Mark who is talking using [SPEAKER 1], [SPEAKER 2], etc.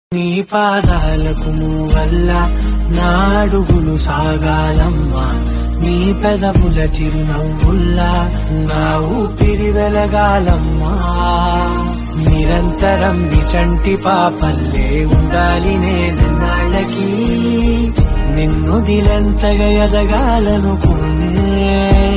[SPEAKER 1] నీ పాదాలకు వల్ల నా అడుగులు సాగాలమ్మా, నీ పెదవుల చిరునవ్వుల్లా నా ఊపిరి వెలగాలమ్మా. నిరంతరం నిచంటి పాపల్లే ఉండాలి నేనన్నాళ్ళకి, నిన్ను దిలంతగా ఎదగాలనుకునే